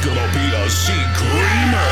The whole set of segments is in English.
gonna be a screamer.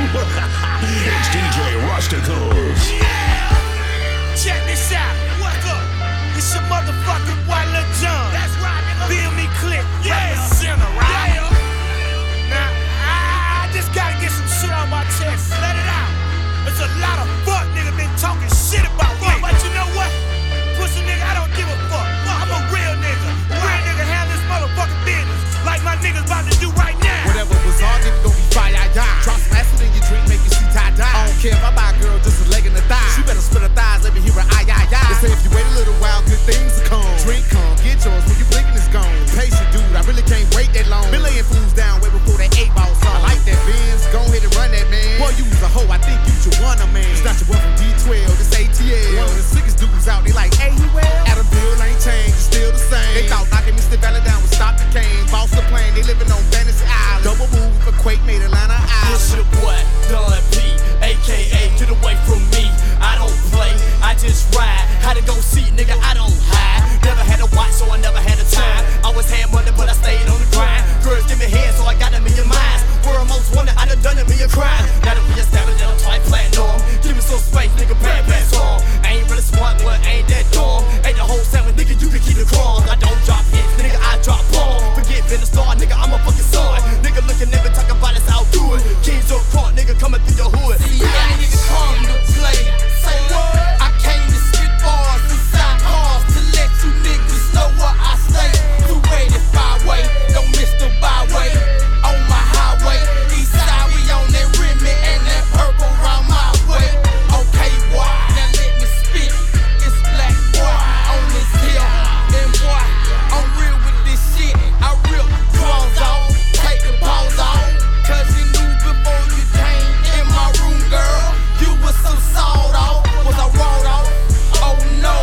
It's DJ Rusticals. Yeah! Check this out. What's up? It's your motherfucking boy Lil Jon. That's right, nigga. Feel me click. Yeah. Center, right? Yeah. Now, I just gotta get some shit on my chest. Let it out. There's a lot of fuck niggas been talking shit about me. But you know what? Pussy nigga, I don't give a fuck. I'm a real nigga. A real nigga handle this motherfucking business. Like my niggas about to do right now. Whatever was on, nigga gon' be fire, yeah. Drop some acid in your drink, make you see tie-dye. I don't care if I buy a girl just a leg in the thigh. She better split her thighs, let me hear her aye. They say if you wait a little while, good things will come. Drink come, get yours when you blinking it's gone. Patient dude, I really can't wait that long. Been laying fools down way before that 8-ball song. I like that Benz, go ahead and run that, man. Boy, you was a hoe, I think you should want a man. It's not your boy from D12, this ATL. One of the sickest dudes out, they like, hey, he well? Adam Bill ain't changed, it's still the same. They thought knocking Mr. Valley down would stop the cane. Boss the plane, they living on Fantasy Island. Double move for Quake made Atlanta Island. It's your boy, Don P, a.k.a. Get Away From Me. I don't play, I just ride. How to go see, nigga, I don't hide. Never had a watch, so I never had a time. Always had money, but I stayed on the grind. Girls give me head, so I got a million minds. World most wanted, I done a million crimes. Now that we established that I'm twice platinum. Give me some space, nigga, bad song. I ain't really smart, but ain't that dumb. Ain't the whole 7, nigga, you can keep the crumbs. I don't drop hits, nigga, I drop bombs. Forget being a star, nigga, I'm a fucking son. Nigga looking, never talking about us, how do it. Kids up front, nigga, coming through your hood. See, I ain't even come to play. Say what? I came to spit bars inside cars to let you niggas know where I stay. 285 way, don't miss the byway. On my highway, east side we on that Remy and that purple round my way. Okay, boy, now let me spit. It's black boy on this hill, and boy, I'm real with this shit. I rip clothes off, take the paws off, 'cause you knew before you came in my room, girl. You was so sawed off, was I rolled off? Oh no,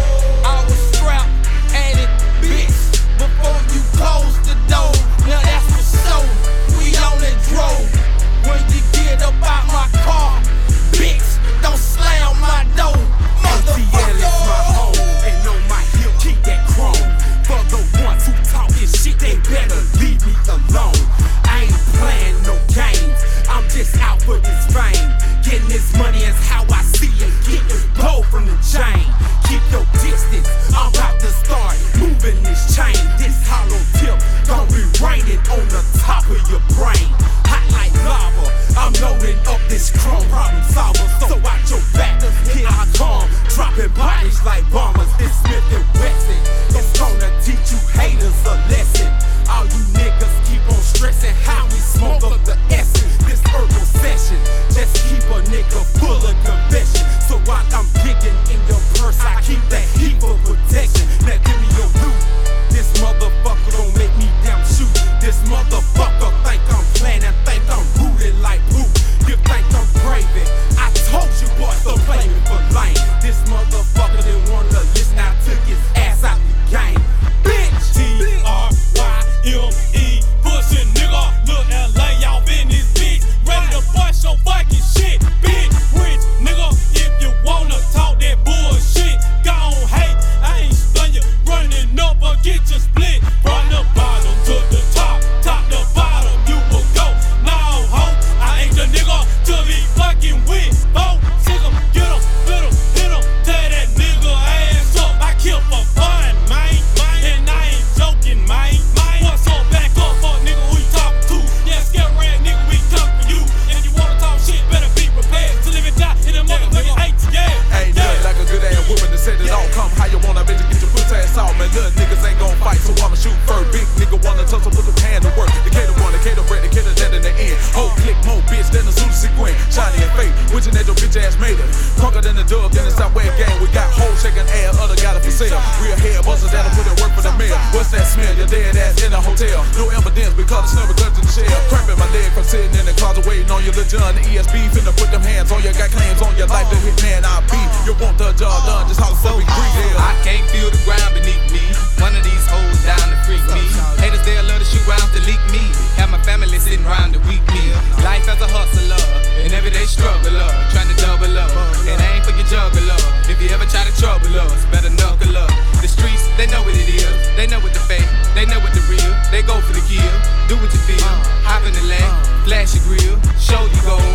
I was strapped and it, bitch. Before you closed the door, now that's for sure. We on that drove. When you get up out my car, bitch, don't slam my door, ATL is my home, and on my heel keep that chrome. For the ones who talking shit, they better leave me alone. I ain't playing no games, I'm just out for this fame. Getting this money is how I see it, getting blow from the chain. Keep your distance, I'm about to start moving this chain. This hollow tip gon' be raining on the top of your brain. Hot like lava, I'm loading up this chrome problem solver. So out your back, here I come, dropping bodies like bombers. It's Smith and Wesson, it's gonna teach you haters a lesson. All you niggas keep on stressing how we smoke up the essence. This herbal session, just keep a nigga full of confession. So while I'm digging in your purse, I keep that heat for protection. Now give me your loot. This motherfucker don't make me damn shoot. This motherfucker think I'm planning, think I'm rooted like poop. You think I'm craving? I told you boys to play me for lame. This motherfucker didn't wanna listen, I took his ass out the game. Bitch! T-R-Y-M-E, pushing nigga, look LA, y'all in this bitch, ready to bust your fucking shit, bitch, rich nigga, if you wanna talk that bullshit, go on, hey, I ain't stun you, running up or get you split, from the bottom to the top, top to bottom, you will go, no, ho, I ain't the nigga to be fucking with, oh, sick 'em, get 'em, fit 'em, hit 'em, tear that nigga ass up, I kill for fun, man, and I ain't joking, man. What's up, back up, fuck nigga, who you talking to? Yeah, scare rat nigga, we come for you. And you wanna talk shit, better be prepared to live and die in the motherfucking ATL. Ain't nothing like a good ass woman to set it off. Come how you want, I bet you get your pussy ass off. Man, little niggas ain't gon' fight, so I'ma shoot first. Big nigga wanna tussle, put them hand to work. The cater one, the cater bread, the cater that in the end. Whole click more bitch than the Zulu sequin. Shiny and fake, wishing that your bitch ass made it. Crunker than the dub, then the Southwest gang. We got hoes shaking ass, other got it for sale. Real head buzzers that'll put in work for the mail. What's that smell? Your dead ass in a hotel. No evidence because it's never guns in the shell. Cramping my leg from sitting in the closet waiting on you, Lil Jon. The ESB finna put them hands on you. Got claims on your life, the hitman I be. You want the job done, just holler for me, greed. I can't feel the ground beneath me. One of these hoes down to freak me. Haters, they'll love to shoot rounds to leak me. Have my family sitting round to weak me. Life as a hustler, an everyday struggler. Trying to double up, and I ain't for your juggler. If you ever try to trouble us, better knuckle up. The streets, they know what it is. They know what the fake, they know what the real. They go for the kill, do what you feel. Hop in the lane, flashy grill, show you gold.